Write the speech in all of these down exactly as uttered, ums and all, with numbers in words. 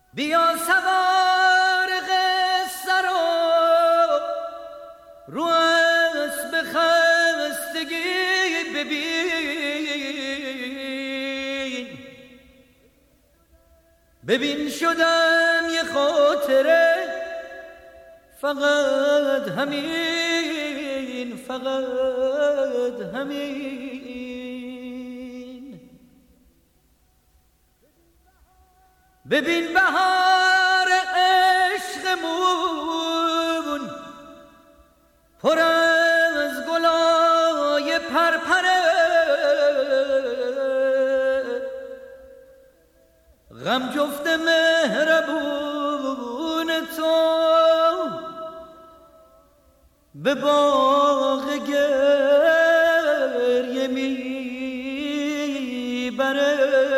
بیا سوار قصه رو رو اسب خستگی ببین، ببین شدم یه خاطره، فقط همین، فقط همین. ببین بهار عشقمون پر از گلای پرپره، غم جفت مهربون تو به باغ گریه میبره.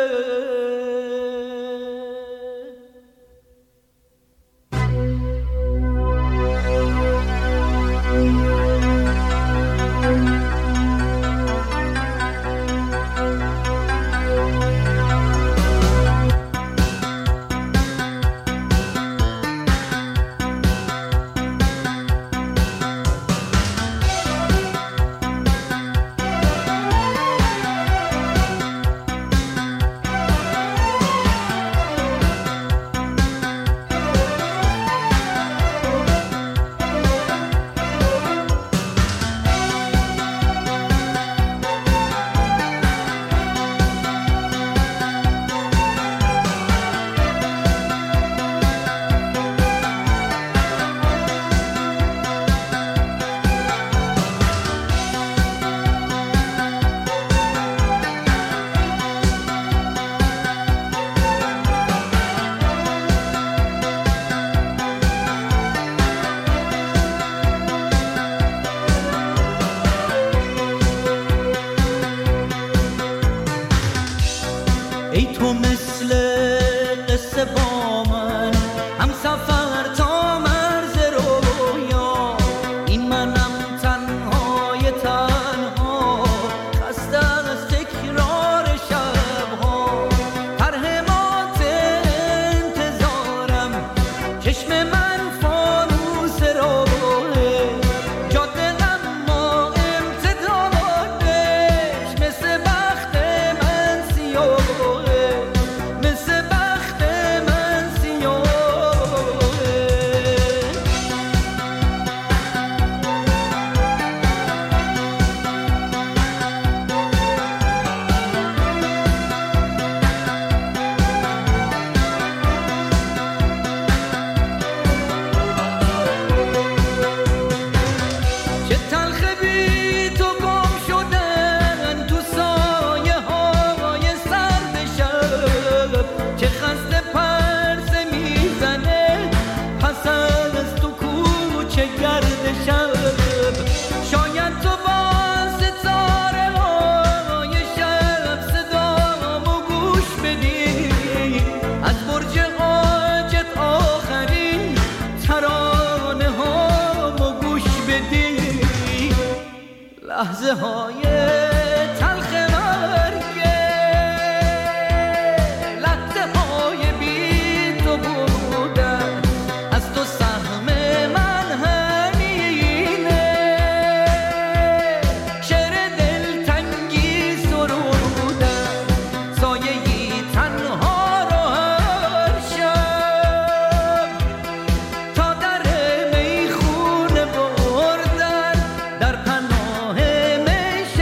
ای تو مثل قصه با من هم سفر تا مرز رویا، این منم تنهای تنها خسته از تکرار شبها، طرح مات انتظارم چشم من فانوس راهه، جاده اما امتدادش مثل بخت من سیاه، لحظه های تلخ مرگ، لحظه های بی تو بودن، از تو سهم من همینه، شعر دلتنگی سرودن، سایه‌ای تنها رو هر شب تا در میخونه بردن، در پناه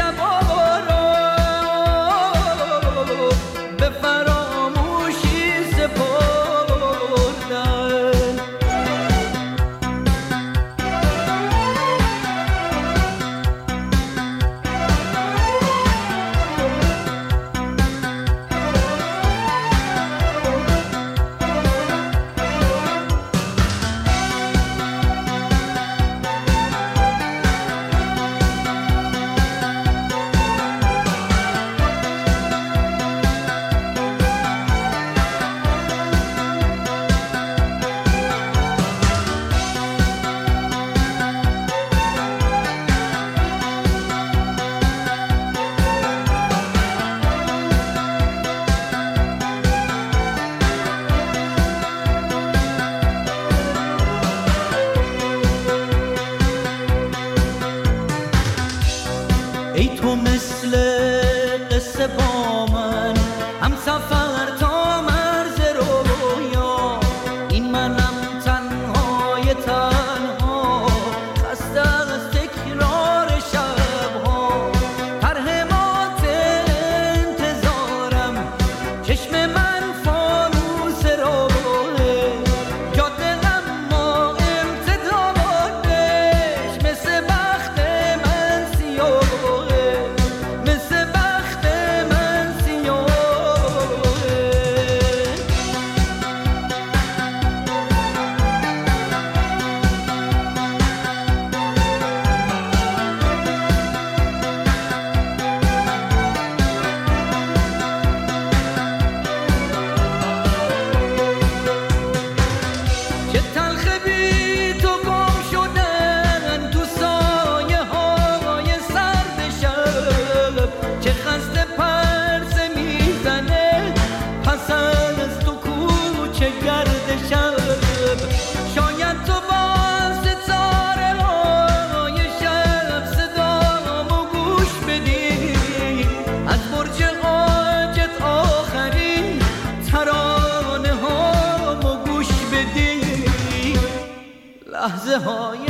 لحظه های